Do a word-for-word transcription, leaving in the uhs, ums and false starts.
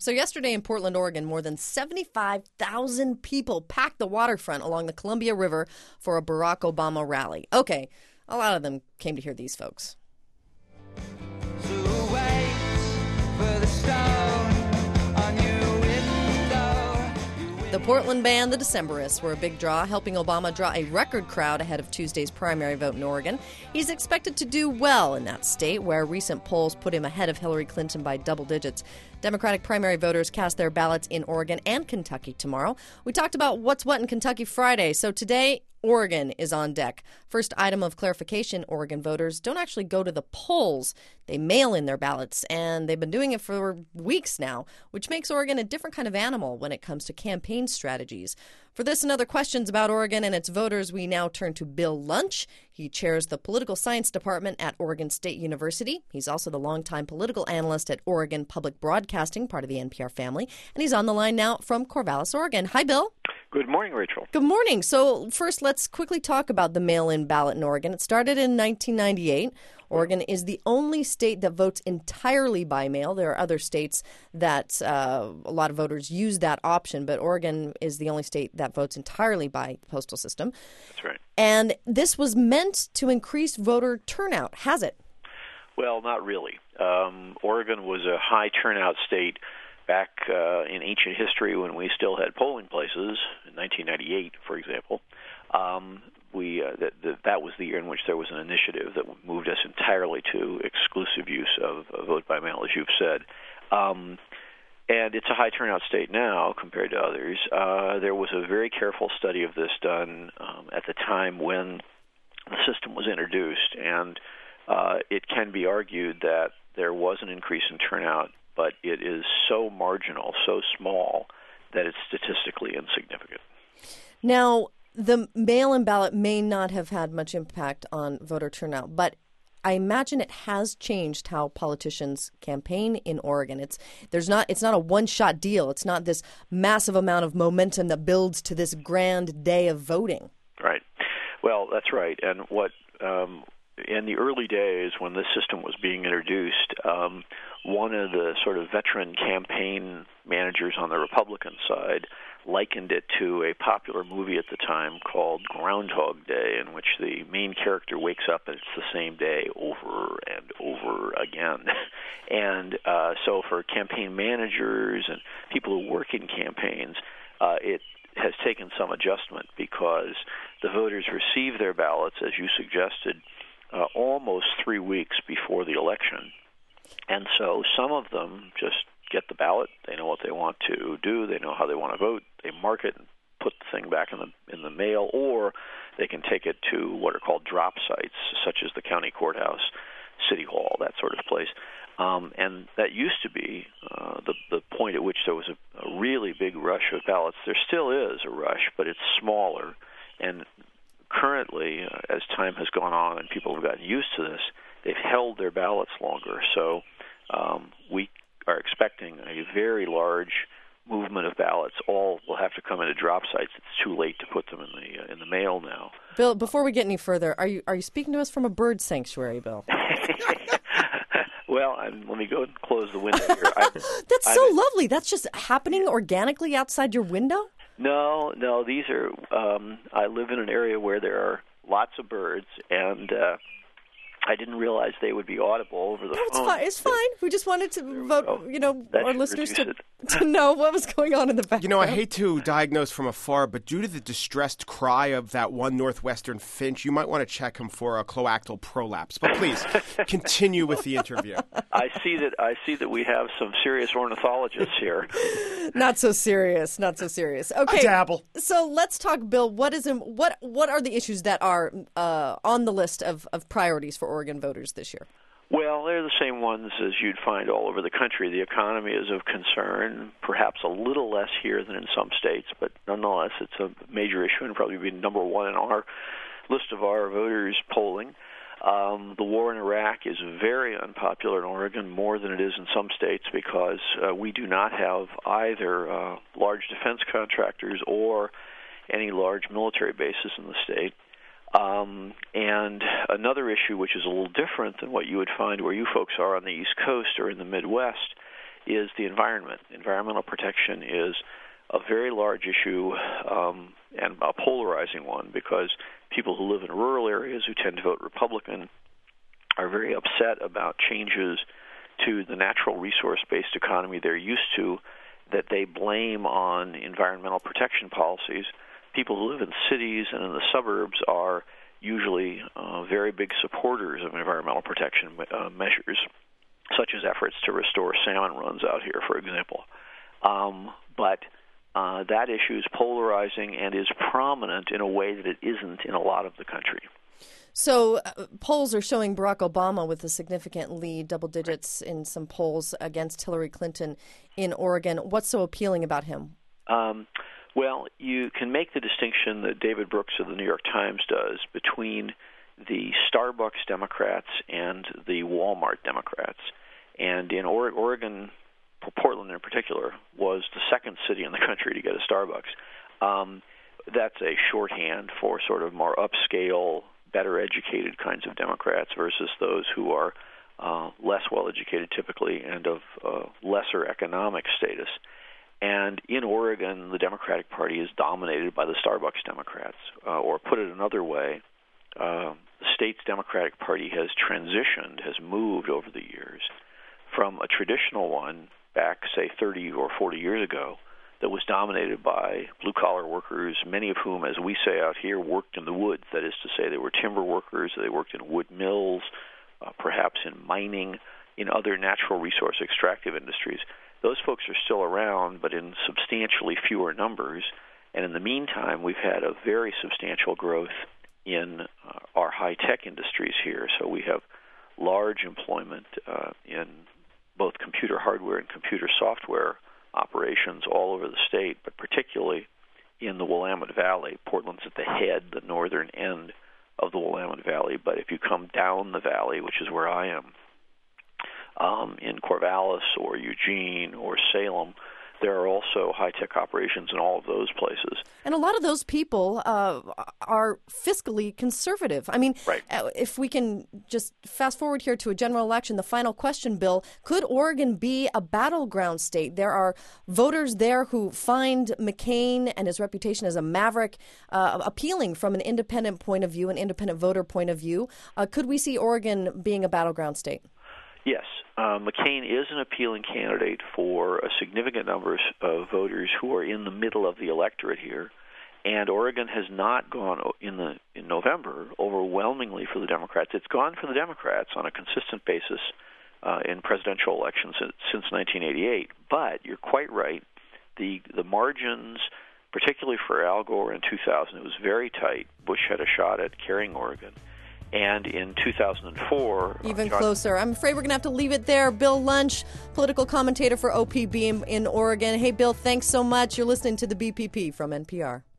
So yesterday in Portland, Oregon, more than seventy-five thousand people packed the waterfront along the Columbia River for a Barack Obama rally. Okay, a lot of them came to hear these folks. So wait for the stone on your window. The Portland band, the Decemberists, were a big draw, helping Obama draw a record crowd ahead of Tuesday's primary vote in Oregon. He's expected to do well in that state, where recent polls put him ahead of Hillary Clinton by double digits. Democratic primary voters cast their ballots in Oregon and Kentucky tomorrow. We talked about what's what in Kentucky Friday, so today Oregon is on deck. First item of clarification, Oregon voters don't actually go to the polls. They mail in their ballots, and they've been doing it for weeks now, which makes Oregon a different kind of animal when it comes to campaign strategies. For this and other questions about Oregon and its voters, we now turn to Bill Lunch. He chairs the Political Science Department at Oregon State University. He's also the longtime political analyst at Oregon Public Broadcasting, part of the N P R family. And he's on the line now from Corvallis, Oregon. Hi, Bill. Good morning, Rachel. Good morning. So first, let's quickly talk about the mail-in ballot in Oregon. It started in nineteen ninety-eight. Oregon is the only state that votes entirely by mail. There are other states that uh, a lot of voters use that option, but Oregon is the only state that votes entirely by the postal system. That's right. And this was meant to increase voter turnout. Has it? Well, not really. Um, Oregon was a high turnout state back uh, in ancient history when we still had polling places, in nineteen ninety-eight, for example. Um, we uh, that, that that was the year in which there was an initiative that moved us entirely to exclusive use of, of vote by mail, as you've said. Um, and it's a high turnout state now compared to others. Uh, there was a very careful study of this done um, at the time when the system was introduced, and uh, it can be argued that there was an increase in turnout, but it is so marginal, so small, that it's statistically insignificant. Now, the mail-in ballot may not have had much impact on voter turnout, but I imagine it has changed how politicians campaign in Oregon. It's there's not it's not a one-shot deal. It's not this massive amount of momentum that builds to this grand day of voting. Right. Well, that's right. And what um, in the early days when this system was being introduced, um, one of the sort of veteran campaign managers on the Republican side likened it to a popular movie at the time called Groundhog Day, in which the main character wakes up and it's the same day over and over again. And uh, so for campaign managers and people who work in campaigns, uh, it has taken some adjustment because the voters receive their ballots, as you suggested, uh, almost three weeks before the election. And so some of them just get the ballot. They know what they want to do. They know how they want to vote. They mark it and put the thing back in the in the mail, or they can take it to what are called drop sites, such as the county courthouse, city hall, that sort of place. Um, and that used to be uh, the the point at which there was a, a really big rush of ballots. There still is a rush, but it's smaller. And currently, uh, as time has gone on and people have gotten used to this, they've held their ballots longer. So um, we are expecting a very large movement of ballots. All will have to come into drop sites. It's too late to put them in the uh, in the mail now. Bill, before we get any further, are you are you speaking to us from a bird sanctuary, Bill? Well, I'm, let me go and close the window here. I, That's so I'm, lovely. That's just happening organically outside your window? No, no. These are. Um, I live in an area where there are lots of birds, and uh, I didn't realize they would be audible over the no, it's phone. fine. It's fine. We just wanted to vote, Oh, you know, that our should listeners to, reduce to know what was going on in the background. You know, I hate to diagnose from afar, but due to the distressed cry of that one northwestern finch, you might want to check him for a cloacal prolapse. But please, continue with the interview. I see that. I see that we have some serious ornithologists here. Not so serious. Not so serious. Okay. I dabble. So let's talk, Bill. What is in, what what are the issues that are uh, on the list of, of priorities for Oregon voters this year? Well, they're the same ones as you'd find all over the country. The economy is of concern, perhaps a little less here than in some states, but nonetheless, it's a major issue and probably be number one in our list of our voters polling. Um, the war in Iraq is very unpopular in Oregon, more than it is in some states, because uh, we do not have either uh, large defense contractors or any large military bases in the state. Um, and another issue, which is a little different than what you would find where you folks are on the East Coast or in the Midwest, is the environment. Environmental protection is a very large issue um, and a polarizing one because people who live in rural areas who tend to vote Republican are very upset about changes to the natural resource-based economy they're used to that they blame on environmental protection policies. People who live in cities and in the suburbs are usually uh, very big supporters of environmental protection uh, measures, such as efforts to restore salmon runs out here, for example. Um, but uh, that issue is polarizing and is prominent in a way that it isn't in a lot of the country. So uh, polls are showing Barack Obama with a significant lead, double digits in some polls against Hillary Clinton in Oregon. What's so appealing about him? Um, well, you can make the distinction that David Brooks of the New York Times does between the Starbucks Democrats and the Walmart Democrats. And in or- Oregon, Portland in particular, was the second city in the country to get a Starbucks. Um, that's a shorthand for sort of more upscale, better educated kinds of Democrats versus those who are uh, less well educated typically and of uh, lesser economic status. And in Oregon, the Democratic Party is dominated by the Starbucks Democrats. Uh, or put it another way, uh, the state's Democratic Party has transitioned, has moved over the years from a traditional one back, say, thirty or forty years ago, that was dominated by blue-collar workers, many of whom, as we say out here, worked in the woods. That is to say, they were timber workers, they worked in wood mills, uh, perhaps in mining, in other natural resource extractive industries. Those folks are still around, but in substantially fewer numbers. And in the meantime, we've had a very substantial growth in uh, our high-tech industries here. So we have large employment uh, in both computer hardware and computer software operations all over the state, but particularly in the Willamette Valley. Portland's at the head, the northern end of the Willamette Valley, but if you come down the valley, which is where I am, um, in Corvallis or Eugene or Salem, there are also high-tech operations in all of those places. And a lot of those people uh, are fiscally conservative. I mean, right. If we can just fast forward here to a general election, the final question, Bill, could Oregon be a battleground state? There are voters there who find McCain and his reputation as a maverick uh, appealing from an independent point of view, an independent voter point of view. Uh, could we see Oregon being a battleground state? Yes, uh, McCain is an appealing candidate for a significant number of voters who are in the middle of the electorate here, and Oregon has not gone in the in November overwhelmingly for the Democrats. It's gone for the Democrats on a consistent basis uh, in presidential elections since, since nineteen eighty-eight. But you're quite right; the the margins, particularly for Al Gore in two thousand, it was very tight. Bush had a shot at carrying Oregon. And in two thousand four... Even John- closer. I'm afraid we're going to have to leave it there. Bill Lunch, political commentator for O P B in, in Oregon. Hey, Bill, thanks so much. You're listening to the B P P from N P R.